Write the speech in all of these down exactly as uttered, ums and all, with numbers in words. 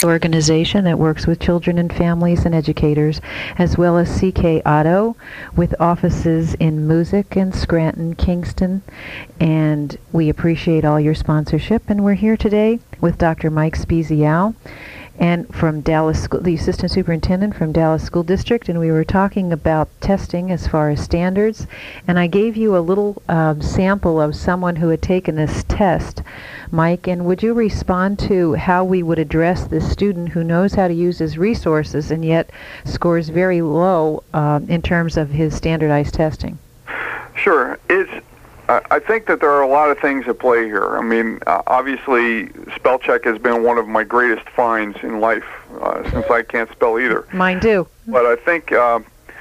organization that works with children and families and educators, as well as C K Auto with offices in Moosic and Scranton, Kingston. And we appreciate all your sponsorship. And we're here today with Doctor Mike Spezial, and from Dallas, the assistant superintendent from Dallas School District, and we were talking about testing as far as standards. And I gave you a little um, sample of someone who had taken this test, Mike, and would you respond to how we would address this student who knows how to use his resources and yet scores very low uh, in terms of his standardized testing? Sure. It's I think that there are a lot of things at play here. I mean, uh, obviously, spell check has been one of my greatest finds in life, uh, since I can't spell either. Mine too. But I think, uh,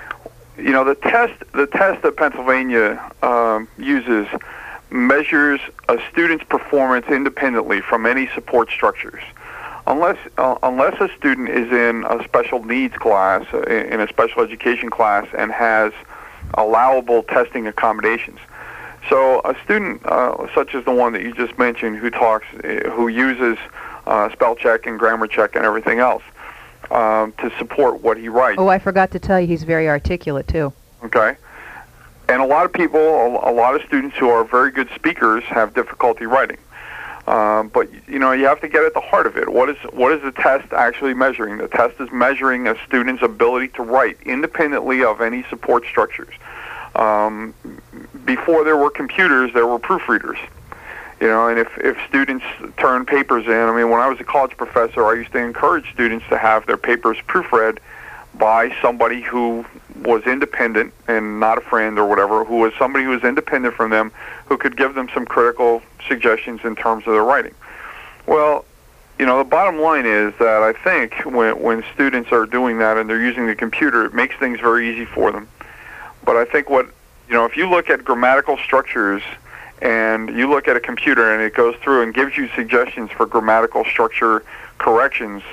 you know, the test the test that Pennsylvania uh, uses measures a student's performance independently from any support structures. Unless uh, unless a student is in a special needs class, uh, in a special education class, and has allowable testing accommodations. So a student uh, such as the one that you just mentioned, who talks, uh, who uses uh, spell check and grammar check and everything else um, to support what he writes. Oh, I forgot to tell you, he's very articulate too. Okay. And a lot of people, a, a lot of students who are very good speakers have difficulty writing. Um, but you know, you have to get at the heart of it. What is what is the test actually measuring? The test is measuring a student's ability to write independently of any support structures. Um, before there were computers, there were proofreaders. You know, and if, if students turn papers in, I mean, when I was a college professor, I used to encourage students to have their papers proofread by somebody who was independent and not a friend or whatever, who was somebody who was independent from them, who could give them some critical suggestions in terms of their writing. Well, you know, the bottom line is that I think when, when students are doing that and they're using the computer, it makes things very easy for them. But I think what, you know, if you look at grammatical structures and you look at a computer and it goes through and gives you suggestions for grammatical structure corrections,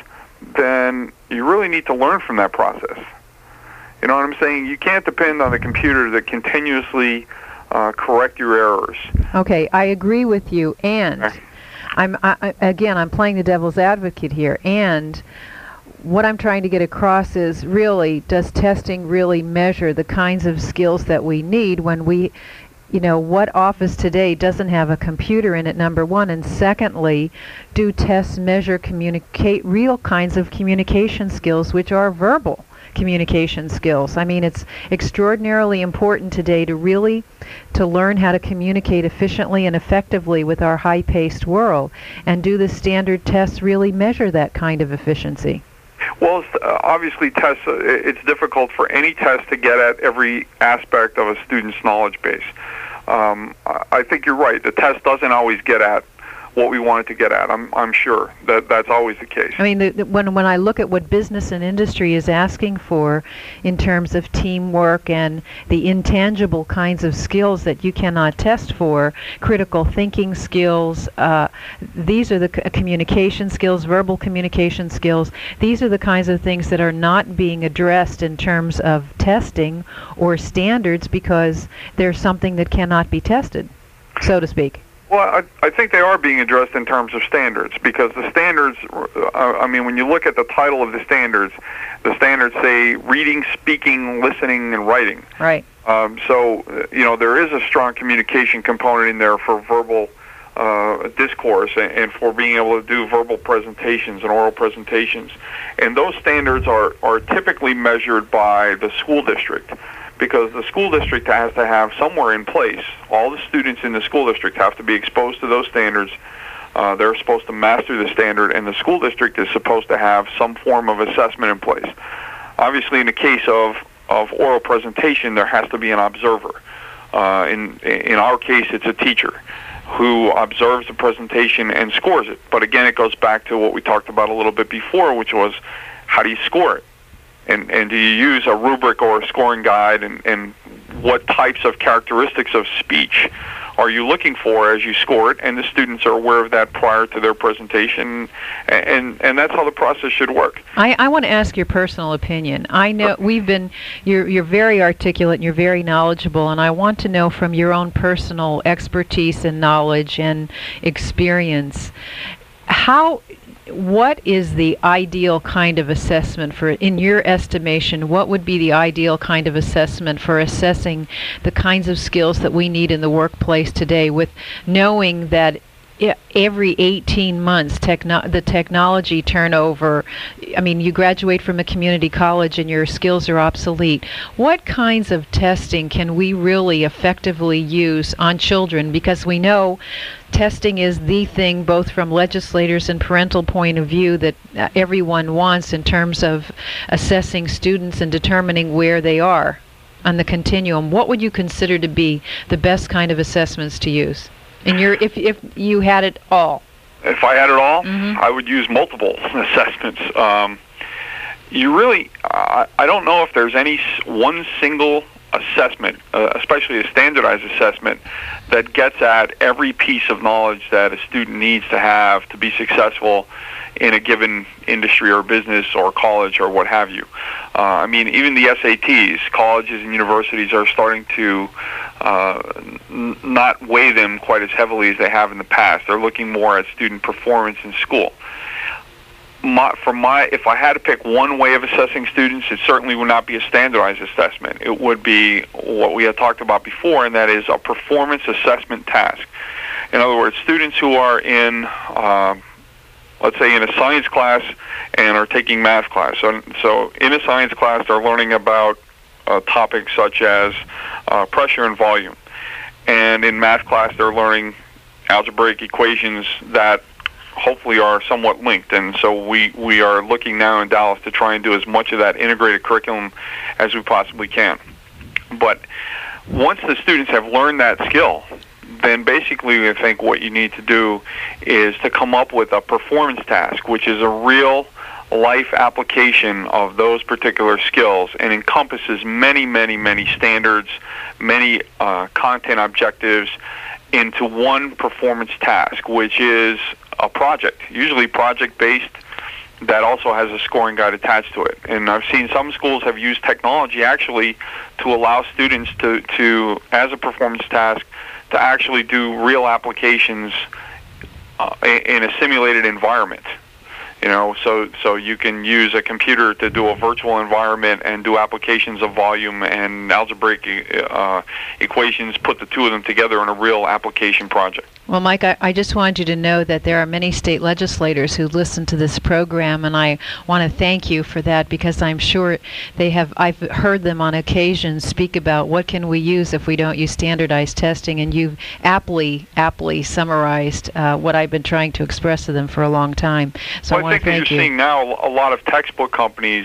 then you really need to learn from that process. You know what I'm saying? You can't depend on the computer to continuously uh, correct your errors. Okay, I agree with you. And Okay. I'm I, I- again, I'm playing the devil's advocate here. And what I'm trying to get across is, really, does testing really measure the kinds of skills that we need when we, you know, what office today doesn't have a computer in it, number one, and secondly, do tests measure communicate real kinds of communication skills, which are verbal communication skills? I mean, it's extraordinarily important today to really to learn how to communicate efficiently and effectively with our high-paced world. And do the standard tests really measure that kind of efficiency? Well, it's, uh, obviously, tests, uh, it's difficult for any test to get at every aspect of a student's knowledge base. Um, I I think you're right. The test doesn't always get at what we want it to get at. I'm I'm sure that that's always the case. I mean, the, the, when when I look at what business and industry is asking for in terms of teamwork and the intangible kinds of skills that you cannot test for, critical thinking skills, uh, these are the c- communication skills, verbal communication skills. These are the kinds of things that are not being addressed in terms of testing or standards because there's something that cannot be tested, so to speak. Well, I, I think they are being addressed in terms of standards, because the standards, uh, I mean, when you look at the title of the standards, the standards say reading, speaking, listening, and writing. Right. Um, so, uh, you know, there is a strong communication component in there for verbal uh, discourse and, and for being able to do verbal presentations and oral presentations. And those standards are, are typically measured by the school district, because the school district has to have somewhere in place. All the students in the school district have to be exposed to those standards. Uh, they're supposed to master the standard, and the school district is supposed to have some form of assessment in place. Obviously, in the case of, of oral presentation, there has to be an observer. Uh, in, in our case, it's a teacher who observes the presentation and scores it. But again, it goes back to what we talked about a little bit before, which was, how do you score it? And, and do you use a rubric or a scoring guide, and, and what types of characteristics of speech are you looking for as you score it? And the students are aware of that prior to their presentation, and and, and that's how the process should work. I, I want to ask your personal opinion. I know we've been, you're, you're very articulate and you're very knowledgeable, and I want to know from your own personal expertise and knowledge and experience, how what is the ideal kind of assessment for, in your estimation, what would be the ideal kind of assessment for assessing the kinds of skills that we need in the workplace today, with knowing that every eighteen months techno- the technology turnover, I mean, you graduate from a community college and your skills are obsolete. What kinds of testing can we really effectively use on children? Because we know testing is the thing, both from legislators and parental point of view, that uh, everyone wants in terms of assessing students and determining where they are on the continuum. What would you consider to be the best kind of assessments to use? And you're, if if you had it all. If I had it all, mm-hmm. I would use multiple assessments. Um, you really, uh, I don't know if there's any one single assessment, uh, especially a standardized assessment, that gets at every piece of knowledge that a student needs to have to be successful in a given industry or business or college or what have you. Uh, I mean, even the S A Ts, colleges and universities are starting to uh, n- not weigh them quite as heavily as they have in the past. They're looking more at student performance in school. My, for my, if I had to pick one way of assessing students, it certainly would not be a standardized assessment. It would be what we had talked about before, and that is a performance assessment task. In other words, students who are in uh, let's say in a science class and are taking math class. So, so in a science class, they're learning about uh, topics such as uh, pressure and volume. And in math class, they're learning algebraic equations that hopefully are somewhat linked. And so we, we are looking now in Dallas to try and do as much of that integrated curriculum as we possibly can. But once the students have learned that skill, then basically I think what you need to do is to come up with a performance task, which is a real life application of those particular skills and encompasses many, many, many standards, many uh, content objectives into one performance task, which is a project, usually project-based, that also has a scoring guide attached to it. And I've seen some schools have used technology actually to allow students to, to as a performance task, to actually do real applications uh, in a simulated environment. You know, so so you can use a computer to do a virtual environment and do applications of volume and algebraic uh, equations, put the two of them together in a real application project. Well, Mike, I, I just wanted you to know that there are many state legislators who listen to this program, and I want to thank you for that, because I'm sure they have, I've heard them on occasion speak about what can we use if we don't use standardized testing, and you've aptly, aptly summarized uh, what I've been trying to express to them for a long time. So well, I, I think that you're you. seeing now a lot of textbook companies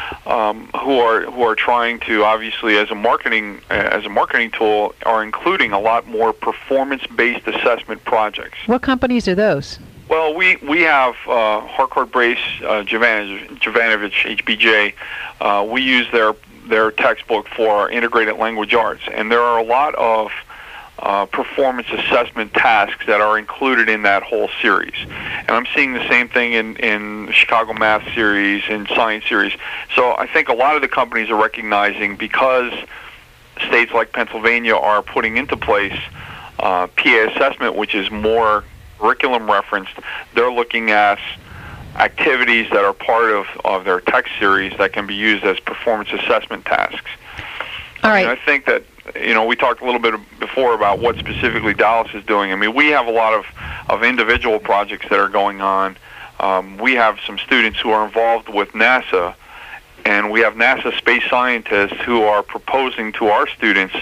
um, who are who are trying to, obviously, as a marketing as a marketing tool, are including a lot more performance-based assessment projects. What companies are those? Well, we we have uh, Harcourt Brace, uh, Jovanovich, H B J. Uh, we use their their textbook for our integrated language arts, and there are a lot of uh, performance assessment tasks that are included in that whole series. And I'm seeing the same thing in in the Chicago Math series and Science series. So I think a lot of the companies are recognizing, because states like Pennsylvania are putting into place uh, P A assessment, which is more curriculum referenced, they're looking at activities that are part of, of their text series that can be used as performance assessment tasks. All right. I mean, I think that, you know, we talked a little bit before about what specifically Dallas is doing. I mean, we have a lot of, of individual projects that are going on. Um, we have some students who are involved with NASA, and we have NASA space scientists who are proposing to our students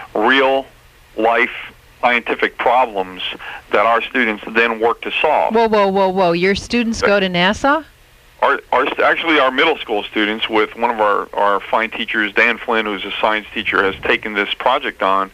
real-life scientific problems that our students then work to solve. Whoa, whoa, whoa, whoa! Your students go to NASA? Our, our actually, our middle school students, with one of our, our fine teachers, Dan Flynn, who's a science teacher, has taken this project on.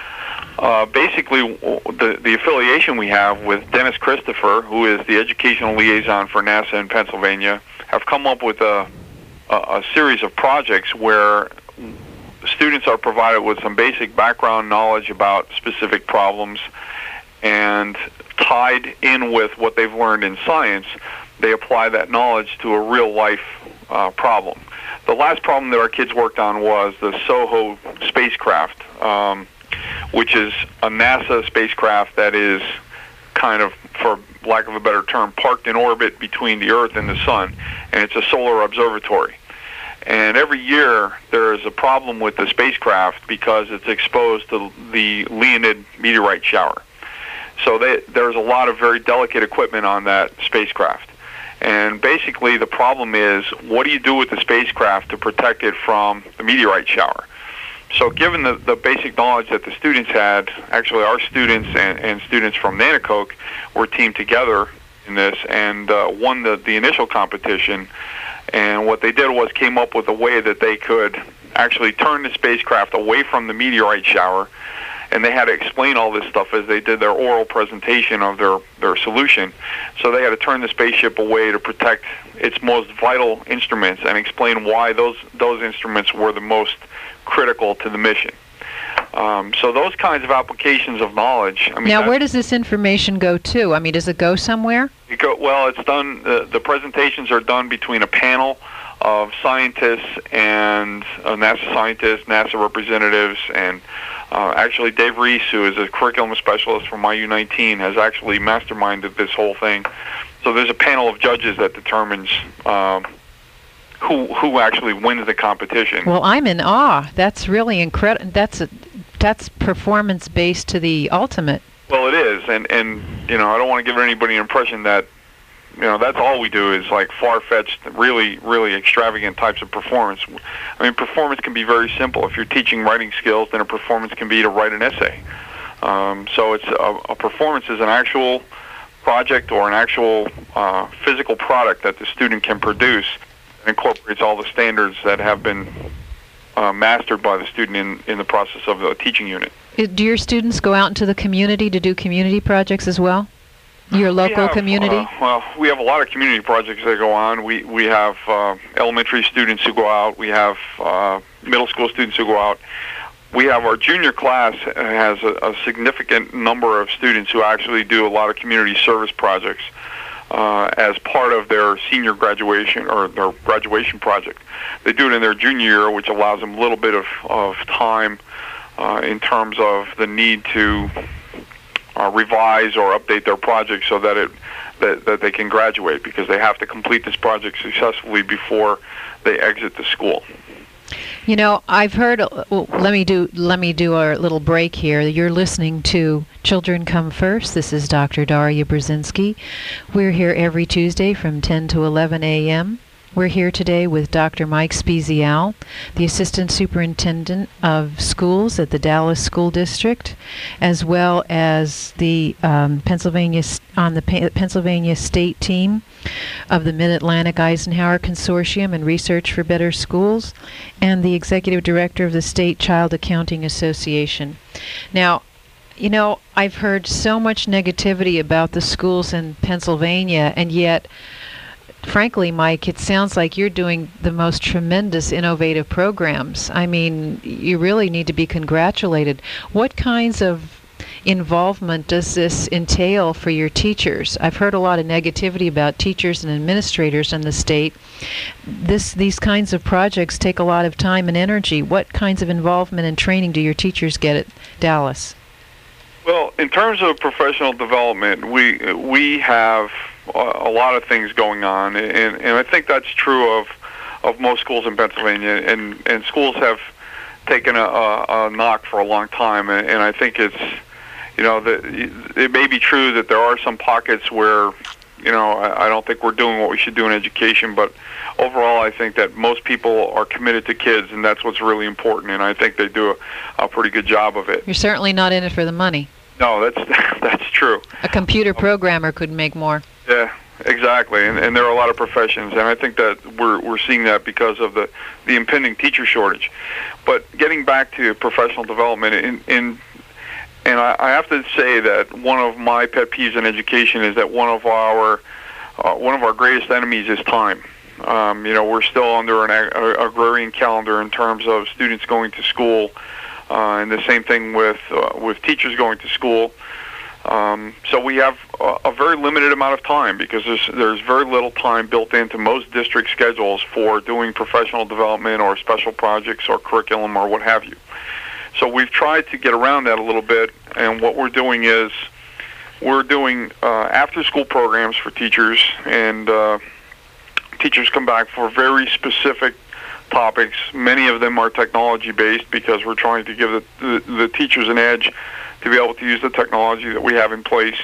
Uh, basically, the, the affiliation we have with Dennis Christopher, who is the educational liaison for NASA in Pennsylvania, have come up with a, a, a series of projects where students are provided with some basic background knowledge about specific problems, and tied in with what they've learned in science, they apply that knowledge to a real-life uh, problem. The last problem that our kids worked on was the SOHO spacecraft, um, which is a NASA spacecraft that is kind of, for lack of a better term, parked in orbit between the Earth and the Sun, and it's a solar observatory. And every year there is a problem with the spacecraft because it's exposed to the Leonid meteorite shower. So they, there's a lot of very delicate equipment on that spacecraft. And basically the problem is, what do you do with the spacecraft to protect it from the meteorite shower? So given the, the basic knowledge that the students had, actually our students and, and students from Nanticoke were teamed together in this and uh, won the, the initial competition. And what they did was came up with a way that they could actually turn the spacecraft away from the meteorite shower, and they had to explain all this stuff as they did their oral presentation of their, their solution. So they had to turn the spaceship away to protect its most vital instruments and explain why those, those instruments were the most critical to the mission. Um, so those kinds of applications of knowledge. I mean, now, where does this information go to? I mean, does it go somewhere? It go, well, it's done. Uh, the presentations are done between a panel of scientists and uh, NASA scientists, NASA representatives, and uh, actually Dave Reese, who is a curriculum specialist from I U nineteen, has actually masterminded this whole thing. So there's a panel of judges that determines um, who who actually wins the competition. Well, I'm in awe. That's really incredible. That's a, that's performance based to the ultimate. Well, it is, and and you know, I don't want to give anybody an impression that, you know, that's all we do is like far-fetched, really, really extravagant types of performance. I mean, performance can be very simple. If you're teaching writing skills, then a performance can be to write an essay. Um, so it's a, a performance is an actual project or an actual uh, physical product that the student can produce and incorporates all the standards that have been uh, mastered by the student in, in the process of the teaching unit. Do your students go out into the community to do community projects as well? Your local we have, community? Uh, well, we have a lot of community projects that go on. We we have uh, elementary students who go out. We have uh, middle school students who go out. We have our junior class has a, a significant number of students who actually do a lot of community service projects uh, as part of their senior graduation or their graduation project. They do it in their junior year, which allows them a little bit of, of time uh, in terms of the need to Uh, revise or update their project so that it that, that they can graduate, because they have to complete this project successfully before they exit the school. You know, I've heard. Well, let me do let me do our little break here. You're listening to Children Come First. This is Doctor Daria Brzezinski. We're here every Tuesday from ten to eleven a m We're here today with Doctor Mike Spezial, the Assistant Superintendent of Schools at the Dallas School District, as well as the um, Pennsylvania on the pa- Pennsylvania State team of the Mid-Atlantic Eisenhower Consortium and Research for Better Schools, and the Executive Director of the State Child Accounting Association. Now, you know, I've heard so much negativity about the schools in Pennsylvania, and yet, frankly, Mike, it sounds like you're doing the most tremendous innovative programs. I mean, you really need to be congratulated. What kinds of involvement does this entail for your teachers? I've heard a lot of negativity about teachers and administrators in the state. This, these kinds of projects take a lot of time and energy. What kinds of involvement and training do your teachers get at Dallas? Well, in terms of professional development, we we have a lot of things going on, and, and I think that's true of of most schools in Pennsylvania, and, and schools have taken a, a, a knock for a long time, and, and I think it's, you know, that it may be true that there are some pockets where, you know, I, I don't think we're doing what we should do in education, but overall I think that most people are committed to kids, and that's what's really important, and I think they do a, a pretty good job of it. You're certainly not in it for the money. No, that's that's true. A computer programmer could make more. Yeah, exactly, and, and there are a lot of professions, and I think that we're we're seeing that because of the, the impending teacher shortage. But getting back to professional development, in, in and I, I have to say that one of my pet peeves in education is that one of our uh, one of our greatest enemies is time. Um, you know, we're still under an ag- agrarian calendar in terms of students going to school. Uh, and the same thing with uh, with teachers going to school. Um, so we have a, a very limited amount of time, because there's there's very little time built into most district schedules for doing professional development or special projects or curriculum or what have you. So we've tried to get around that a little bit, and what we're doing is we're doing uh, after-school programs for teachers, and uh, teachers come back for very specific topics. Many of them are technology-based because we're trying to give the, the, the teachers an edge to be able to use the technology that we have in place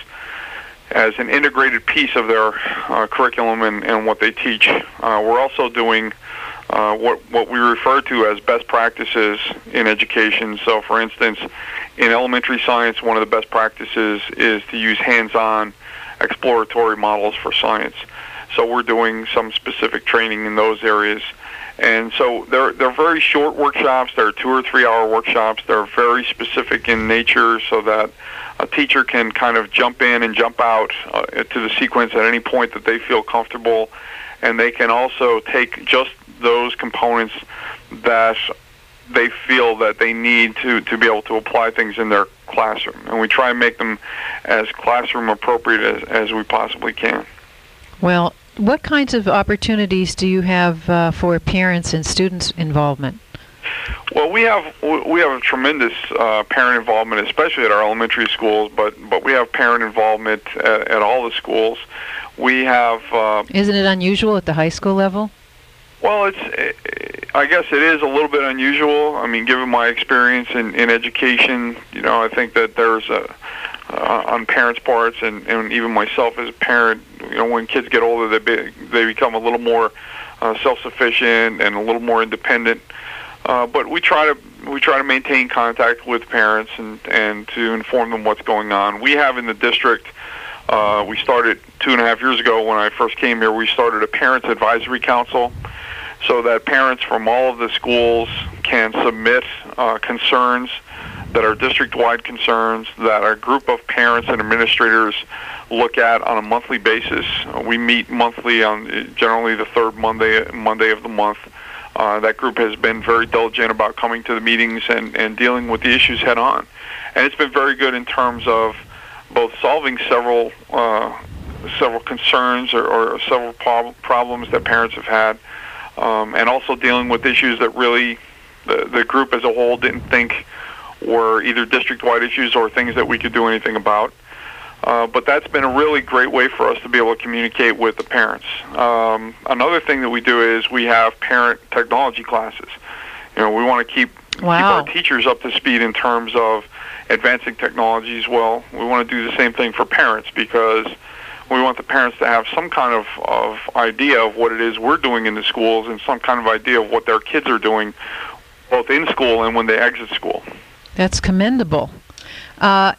as an integrated piece of their uh, curriculum and, and what they teach. Uh, we're also doing uh, what, what we refer to as best practices in education. So, for instance, in elementary science, one of the best practices is to use hands-on exploratory models for science. So we're doing some specific training in those areas. And so they're, they're very short workshops. They're two or three hour workshops. They're very specific in nature so that a teacher can kind of jump in and jump out uh, to the sequence at any point that they feel comfortable. And they can also take just those components that they feel that they need to, to be able to apply things in their classroom. And we try and make them as classroom appropriate as, as we possibly can. Well, what kinds of opportunities do you have uh, for parents and students involvement? Well, we have we have a tremendous uh, parent involvement, especially at our elementary schools. But but we have parent involvement at, at all the schools. We have. Uh, Isn't it unusual at the high school level? Well, it's. I guess it is a little bit unusual. I mean, given my experience in, in education, you know, I think that there's a uh, on parents' parts, and, and even myself as a parent, you know, when kids get older, they be, they become a little more uh, self-sufficient and a little more independent. Uh, but we try to we try to maintain contact with parents and and to inform them what's going on. We have in the district. Uh, we started two and a half years ago when I first came here. We started a parents advisory council, so that parents from all of the schools can submit uh, concerns that are district-wide concerns that a group of parents and administrators look at on a monthly basis. Uh, we meet monthly on generally the third Monday Monday of the month. Uh, that group has been very diligent about coming to the meetings and, and dealing with the issues head-on. And it's been very good in terms of both solving several uh, several concerns or, or several prob- problems that parents have had, um, and also dealing with issues that really the, the group as a whole didn't think were either district-wide issues or things that we could do anything about. Uh, but that's been a really great way for us to be able to communicate with the parents. Um, another thing that we do is we have parent technology classes. You know, we want to keep, wow. keep our teachers up to speed in terms of advancing technologies. Well, we want to do the same thing for parents because we want the parents to have some kind of, of idea of what it is we're doing in the schools and some kind of idea of what their kids are doing both in school and when they exit school. That's commendable. Uh,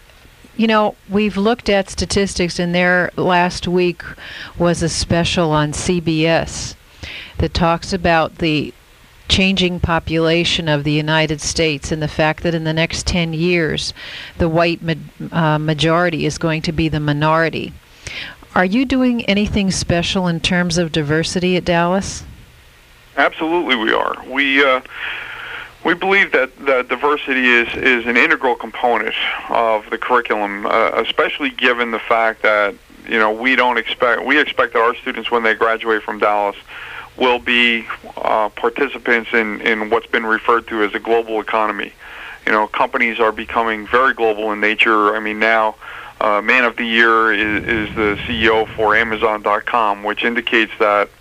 you know, we've looked at statistics, and there last week was a special on C B S that talks about the changing population of the United States and the fact that in the next ten years the white ma- uh, majority is going to be the minority. Are you doing anything special in terms of diversity at Dallas? Absolutely we are. We uh, we believe that, that diversity is, is an integral component of the curriculum, uh, especially given the fact that, you know, we don't expect, we expect that our students when they graduate from Dallas will be uh, participants in, in what's been referred to as a global economy. You know, companies are becoming very global in nature. I mean, now uh, Man of the Year is, is the C E O for Amazon dot com, which indicates that,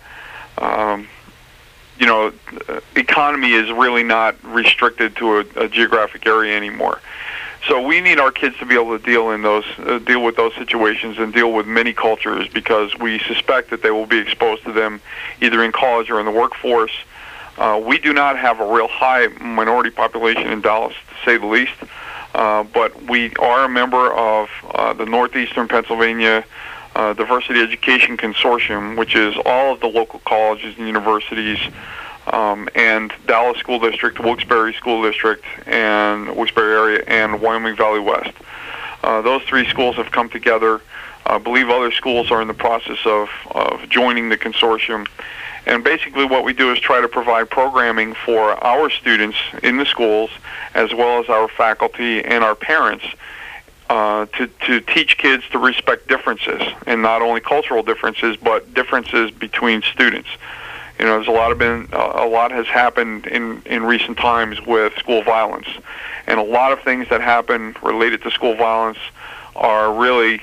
um, you know, economy is really not restricted to a, a geographic area anymore. So we need our kids to be able to deal in those, uh, deal with those situations and deal with many cultures because we suspect that they will be exposed to them either in college or in the workforce. Uh, we do not have a real high minority population in Dallas, to say the least, uh, but we are a member of uh, the Northeastern Pennsylvania uh, Diversity Education Consortium, which is all of the local colleges and universities, Um, and Dallas School District, Wilkes-Barre School District, and Wilkes-Barre area, and Wyoming Valley West. Uh, those three schools have come together. I believe other schools are in the process of, of joining the consortium. And basically what we do is try to provide programming for our students in the schools, as well as our faculty and our parents, uh, to, to teach kids to respect differences, and not only cultural differences, but differences between students. You know, there's a lot of been uh, a lot has happened in, in recent times with school violence, and a lot of things that happen related to school violence are really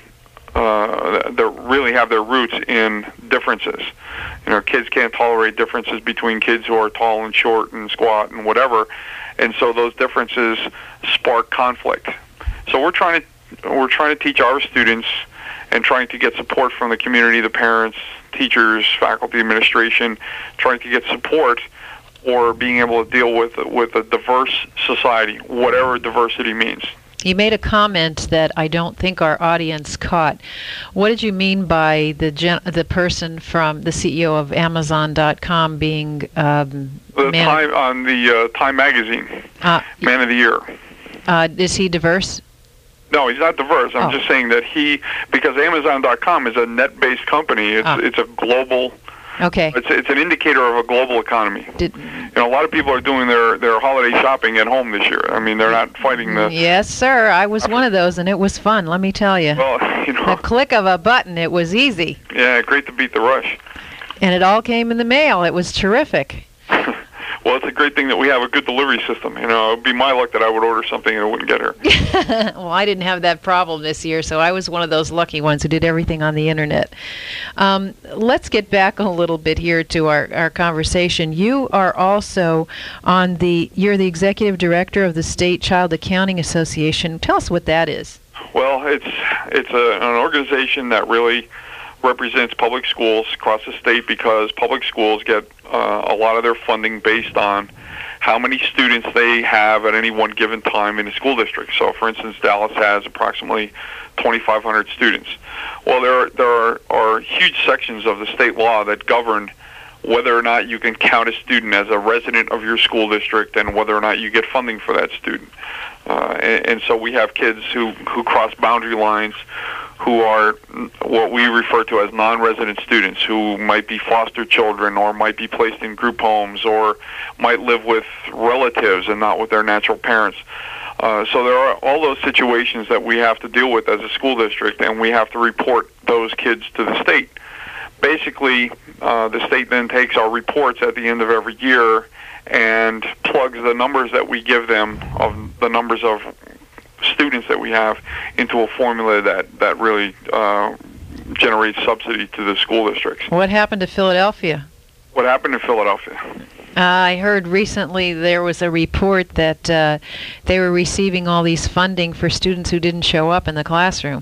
uh, that really have their roots in differences. You know, kids can't tolerate differences between kids who are tall and short and squat and whatever, and so those differences spark conflict. So we're trying to we're trying to teach our students and trying to get support from the community, the parents, teachers, faculty, administration, trying to get support for being able to deal with with a diverse society, whatever diversity means. You made a comment that I don't think our audience caught. What did you mean by the gen- the person from the C E O of Amazon dot com being um, the man time on the uh, Time magazine, uh, Man of the Year? Uh, is he diverse? No, he's not diverse. I'm oh. just saying that he, because Amazon dot com is a net-based company. It's oh. it's a global. Okay. It's it's an indicator of a global economy. Did, you know, a lot of people are doing their, their holiday shopping at home this year. I mean, they're not fighting the... Yes, sir. I was one of those, and it was fun, let me tell you. Well, you know... The click of a button, it was easy. Yeah, great to beat the rush. And it all came in the mail. It was terrific. Well, it's a great thing that we have a good delivery system. You know, it would be my luck that I would order something and it wouldn't get here. Well, I didn't have that problem this year, so I was one of those lucky ones who did everything on the internet. Um, let's get back a little bit here to our, our conversation. You are also on the, you're the executive director of the State Child Accounting Association. Tell us what that is. Well, it's it's a, an organization that really represents public schools across the state, because public schools get uh, a lot of their funding based on how many students they have at any one given time in a school district. So, for instance, Dallas has approximately twenty-five hundred students. Well, there are, there are, are huge sections of the state law that govern whether or not you can count a student as a resident of your school district and whether or not you get funding for that student. Uh, and, and so we have kids who, who cross boundary lines, who are what we refer to as non-resident students, who might be foster children or might be placed in group homes or might live with relatives and not with their natural parents. Uh, so there are all those situations that we have to deal with as a school district, and we have to report those kids to the state. Basically, uh, the state then takes our reports at the end of every year and plugs the numbers that we give them of the numbers of students that we have into a formula that, that really uh, generates subsidy to the school districts. What happened to Philadelphia? What happened in Philadelphia? Uh, I heard recently there was a report that uh, they were receiving all these funding for students who didn't show up in the classroom.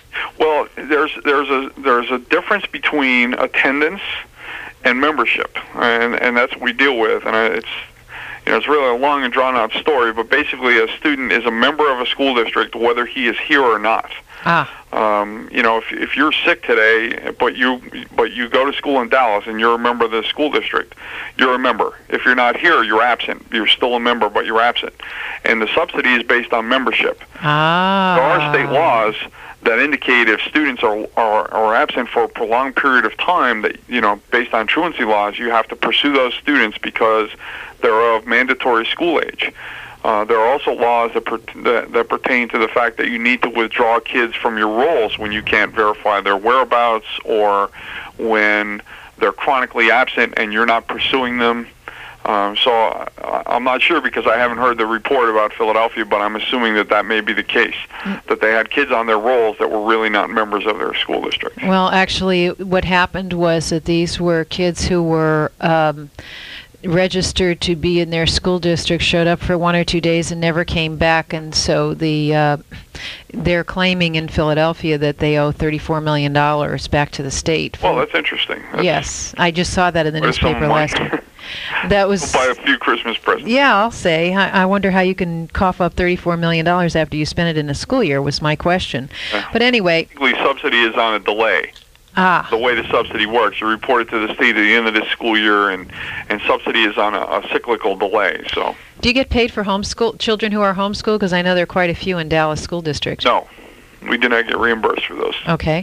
Well, there's there's a there's a difference between attendance and membership, and and that's what we deal with. And it's you know it's really a long and drawn out story, but basically a student is a member of a school district whether he is here or not. Ah. Um, you know, if if you're sick today, but you but you go to school in Dallas and you're a member of the school district, you're a member. If you're not here, you're absent. You're still a member, but you're absent. And the subsidy is based on membership. Ah. There are state laws that indicate if students are, are are absent for a prolonged period of time, that you know, based on truancy laws, you have to pursue those students because they're of mandatory school age. Uh, there are also laws that, per, that that pertain to the fact that you need to withdraw kids from your rolls when you can't verify their whereabouts or when they're chronically absent and you're not pursuing them. Um, so I, I'm not sure because I haven't heard the report about Philadelphia, but I'm assuming that that may be the case, that they had kids on their rolls that were really not members of their school district. Well, actually, what happened was that these were kids who were um, registered to be in their school district, showed up for one or two days and never came back, and so the uh, they're claiming in Philadelphia that they owe thirty-four million dollars back to the state. Well, that's interesting. That's, yes, I just saw that in the newspaper last week. That was we'll buy a few Christmas presents. Yeah, I'll say. I, I wonder how you can cough up thirty-four million dollars after you spend it in a school year was my question. Uh, but anyway. Basically, subsidy is on a delay. Ah. The way the subsidy works, you report it to the state at the end of this school year, and, and subsidy is on a, a cyclical delay. So. Do you get paid for homeschool children who are homeschooled? Because I know there are quite a few in Dallas School District. No. We do not get reimbursed for those. Okay.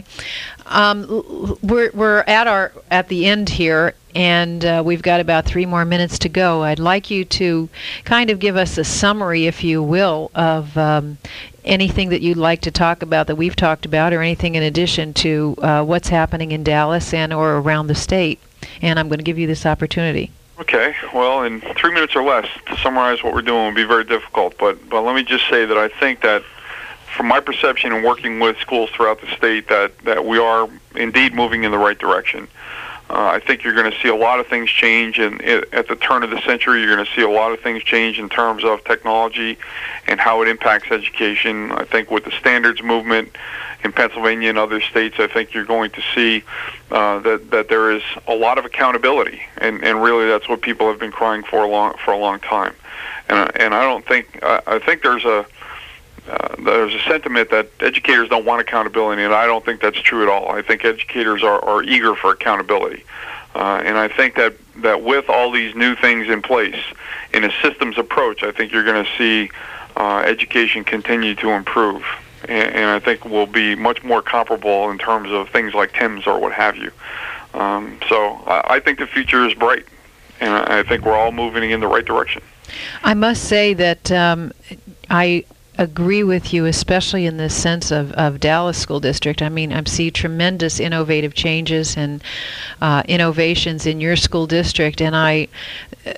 Um, we're we're at our at the end here, and uh, we've got about three more minutes to go. I'd like you to kind of give us a summary, if you will, of um, anything that you'd like to talk about that we've talked about, or anything in addition to uh, what's happening in Dallas and or around the state. And I'm going to give you this opportunity. Okay. Well, in three minutes or less, to summarize what we're doing would be very difficult. But but let me just say that I think that from my perception and working with schools throughout the state, that, that we are indeed moving in the right direction. Uh, I think you're going to see a lot of things change, and at the turn of the century, you're going to see a lot of things change in terms of technology and how it impacts education. I think with the standards movement in Pennsylvania and other states, I think you're going to see uh, that that there is a lot of accountability, and, and really that's what people have been crying for a long for a long time. And and I don't think I, I think there's a Uh, there's a sentiment that educators don't want accountability, and I don't think that's true at all. I think educators are, are eager for accountability. Uh, and I think that, that with all these new things in place, in a systems approach, I think you're going to see uh, education continue to improve. And, and I think we'll be much more comparable in terms of things like T I M S or what have you. Um, so I, I think the future is bright, and I, I think we're all moving in the right direction. I must say that um, I agree with you, especially in the sense of, of Dallas School District. I mean, I see tremendous innovative changes and uh, innovations in your school district, and I uh,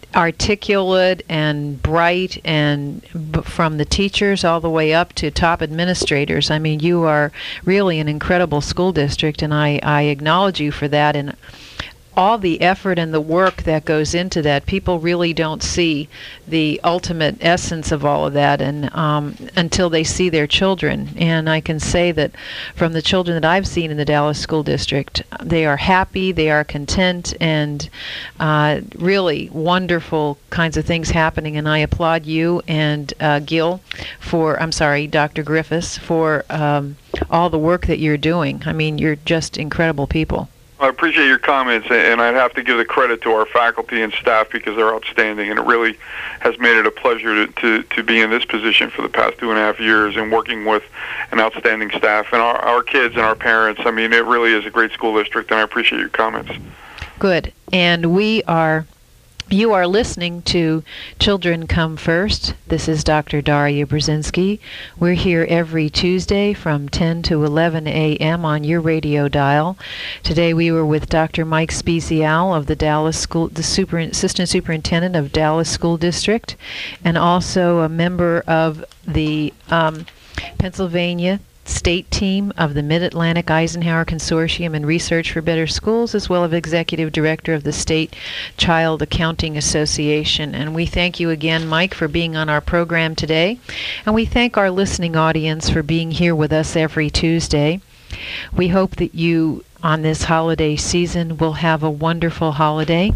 articulate and bright, and b- from the teachers all the way up to top administrators. I mean, you are really an incredible school district, and I, I acknowledge you for that. And all the effort and the work that goes into that, people really don't see the ultimate essence of all of that, and um, until they see their children. And I can say that from the children that I've seen in the Dallas School District, they are happy, they are content, and uh, really wonderful kinds of things happening. And I applaud you and uh, Gil for, I'm sorry, Doctor Griffiths, for um, all the work that you're doing. I mean, you're just incredible people. I appreciate your comments, and I'd have to give the credit to our faculty and staff because they're outstanding, and it really has made it a pleasure to, to, to be in this position for the past two and a half years and working with an outstanding staff and our, our kids and our parents. I mean, it really is a great school district, and I appreciate your comments. Good. And we are... You are listening to Children Come First. This is Doctor Daria Brzezinski. We're here every Tuesday from ten to eleven a.m. on your radio dial. Today we were with Doctor Mike Spezial of the Dallas School, the super, Assistant Superintendent of Dallas School District, and also a member of the um, Pennsylvania State team of the Mid-Atlantic Eisenhower Consortium and Research for Better Schools, as well as Executive Director of the State Child Accounting Association. And we thank you again, Mike, for being on our program today. And we thank our listening audience for being here with us every Tuesday. We hope that you, on this holiday season, will have a wonderful holiday.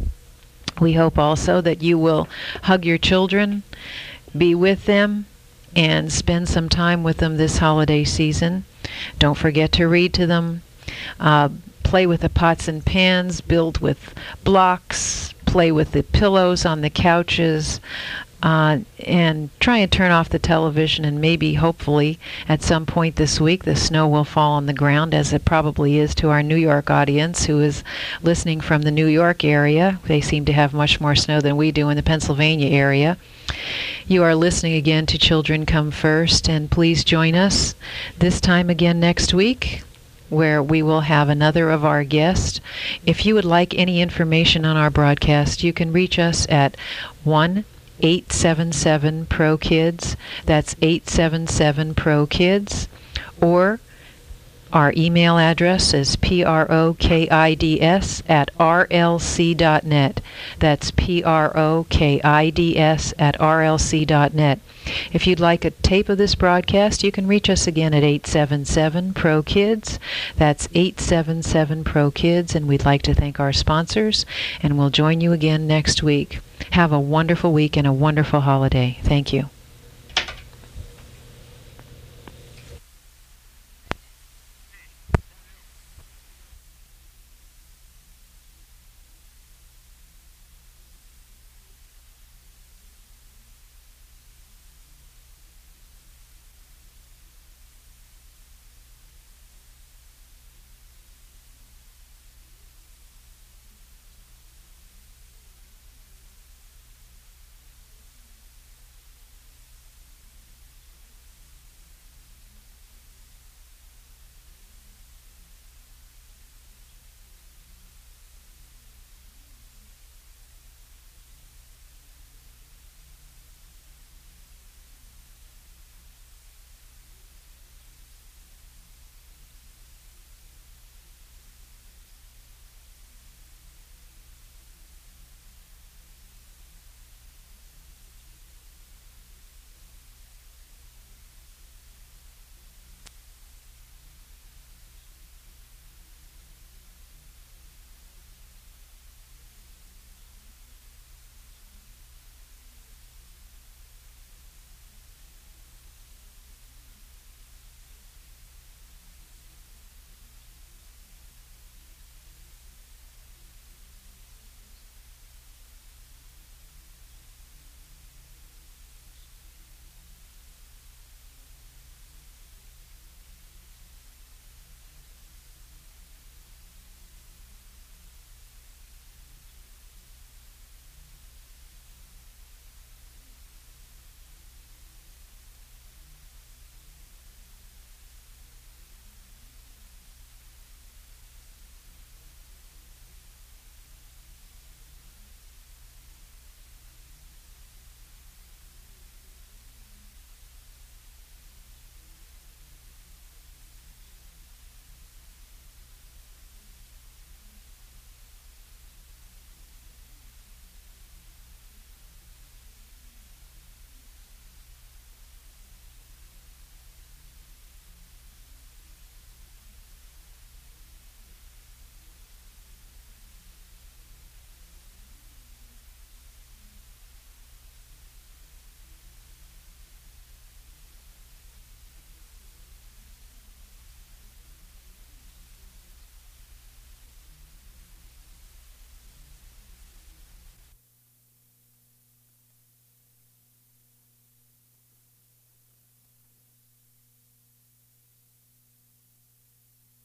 We hope also that you will hug your children, be with them, and spend some time with them this holiday season. Don't forget to read to them. Uh, play with the pots and pans, build with blocks, play with the pillows on the couches, uh, and try and turn off the television, and maybe, hopefully, at some point this week, the snow will fall on the ground, as it probably is to our New York audience who is listening from the New York area. They seem to have much more snow than we do in the Pennsylvania area. You are listening again to Children Come First, and please join us this time again next week, where we will have another of our guests. If you would like any information on our broadcast, you can reach us at one eight seven seven P R O Kids. That's eight seven seven P R O Kids. Or our email address is P R O K I D S at R L C dot net. That's P R O K I D S at R L C dot net. If you'd like a tape of this broadcast, you can reach us again at eight seven seven P R O Kids. That's eight seven seven P R O Kids, and we'd like to thank our sponsors, and we'll join you again next week. Have a wonderful week and a wonderful holiday. Thank you.